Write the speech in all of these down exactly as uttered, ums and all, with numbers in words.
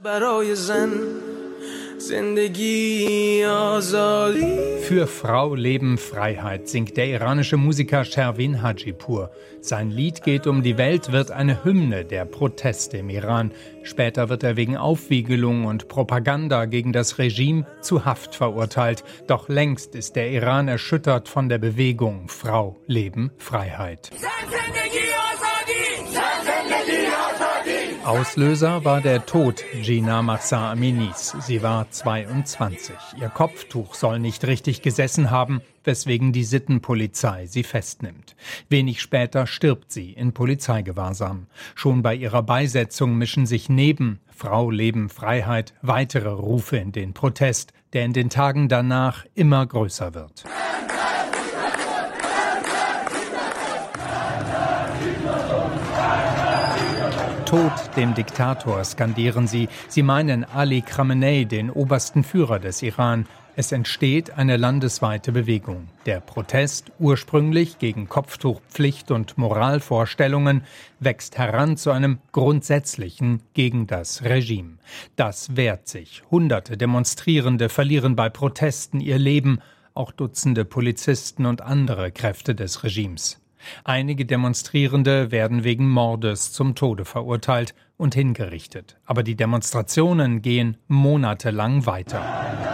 Für Frau, Leben, Freiheit singt der iranische Musiker Shervin Hajipur. Sein Lied geht um die Welt, wird eine Hymne der Proteste im Iran. Später wird er wegen Aufwiegelung und Propaganda gegen das Regime zu Haft verurteilt. Doch längst ist der Iran erschüttert von der Bewegung Frau, Leben, Freiheit. Auslöser war der Tod Jina Mahsa Aminis. Sie war zweiundzwanzig. Ihr Kopftuch soll nicht richtig gesessen haben, weswegen die Sittenpolizei sie festnimmt. Wenig später stirbt sie in Polizeigewahrsam. Schon bei ihrer Beisetzung mischen sich neben Frau, Leben, Freiheit weitere Rufe in den Protest, der in den Tagen danach immer größer wird. Tod dem Diktator, skandieren sie. Sie meinen Ali Khamenei, den obersten Führer des Iran. Es entsteht eine landesweite Bewegung. Der Protest, ursprünglich gegen Kopftuchpflicht und Moralvorstellungen, wächst heran zu einem grundsätzlichen gegen das Regime. Das wehrt sich. Hunderte Demonstrierende verlieren bei Protesten ihr Leben, auch Dutzende Polizisten und andere Kräfte des Regimes. Einige Demonstrierende werden wegen Mordes zum Tode verurteilt und hingerichtet. Aber die Demonstrationen gehen monatelang weiter.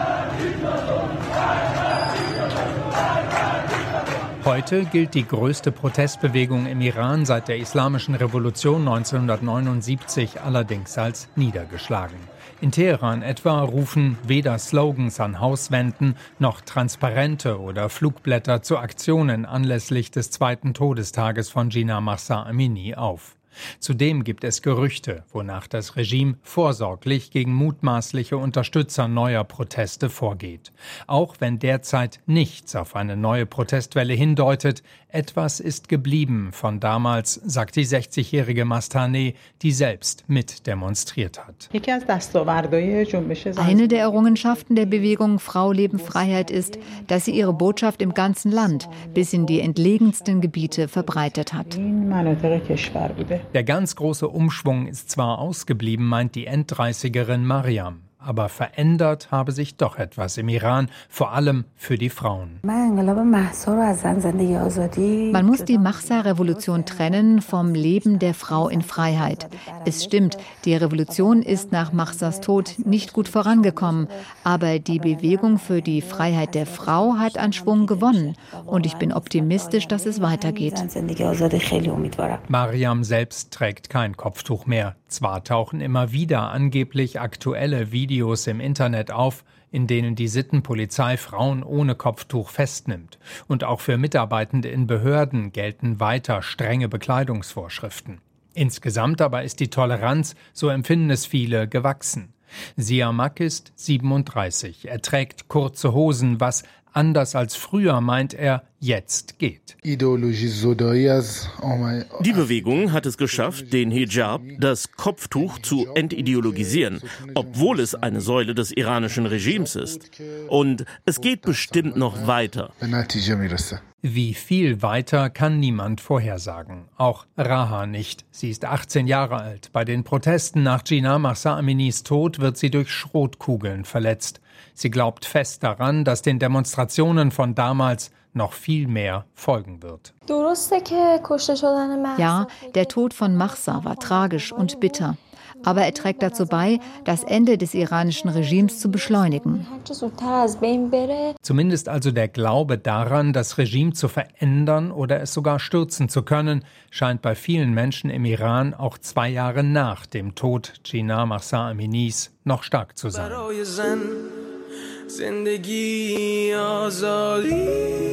Heute gilt die größte Protestbewegung im Iran seit der Islamischen Revolution neunzehnhundertneunundsiebzig allerdings als niedergeschlagen. In Teheran etwa rufen weder Slogans an Hauswänden noch Transparente oder Flugblätter zu Aktionen anlässlich des zweiten Todestages von Jina Mahsa Amini auf. Zudem gibt es Gerüchte, wonach das Regime vorsorglich gegen mutmaßliche Unterstützer neuer Proteste vorgeht. Auch wenn derzeit nichts auf eine neue Protestwelle hindeutet, etwas ist geblieben von damals, sagt die sechzigjährige Mastaneh, die selbst mit demonstriert hat. Eine der Errungenschaften der Bewegung Frau, Leben, Freiheit ist, dass sie ihre Botschaft im ganzen Land bis in die entlegensten Gebiete verbreitet hat. Der ganz große Umschwung ist zwar ausgeblieben, meint die Enddreißigerin Mariam. Aber verändert habe sich doch etwas im Iran, vor allem für die Frauen. Man muss die Mahsa-Revolution trennen vom Leben der Frau in Freiheit. Es stimmt, die Revolution ist nach Mahsas Tod nicht gut vorangekommen, aber die Bewegung für die Freiheit der Frau hat an Schwung gewonnen und ich bin optimistisch, dass es weitergeht. Mariam selbst trägt kein Kopftuch mehr. Zwar tauchen immer wieder angeblich aktuelle Videos im Internet auf, in denen die Sittenpolizei Frauen ohne Kopftuch festnimmt. Und auch für Mitarbeitende in Behörden gelten weiter strenge Bekleidungsvorschriften. Insgesamt aber ist die Toleranz, so empfinden es viele, gewachsen. Siamak ist siebenunddreißig. Er trägt kurze Hosen, was anders als früher, meint er, jetzt geht. Die Bewegung hat es geschafft, den Hijab, das Kopftuch, zu entideologisieren, obwohl es eine Säule des iranischen Regimes ist. Und es geht bestimmt noch weiter. Wie viel weiter kann niemand vorhersagen. Auch Raha nicht. Sie ist achtzehn Jahre alt. Bei den Protesten nach Jina Mahsa Aminis Tod wird sie durch Schrotkugeln verletzt. Sie glaubt fest daran, dass den Demonstrationen von damals noch viel mehr folgen wird. Ja, der Tod von Mahsa war tragisch und bitter. Aber er trägt dazu bei, das Ende des iranischen Regimes zu beschleunigen. Zumindest also der Glaube daran, das Regime zu verändern oder es sogar stürzen zu können, scheint bei vielen Menschen im Iran auch zwei Jahre nach dem Tod Jina Mahsa Aminis noch stark zu sein.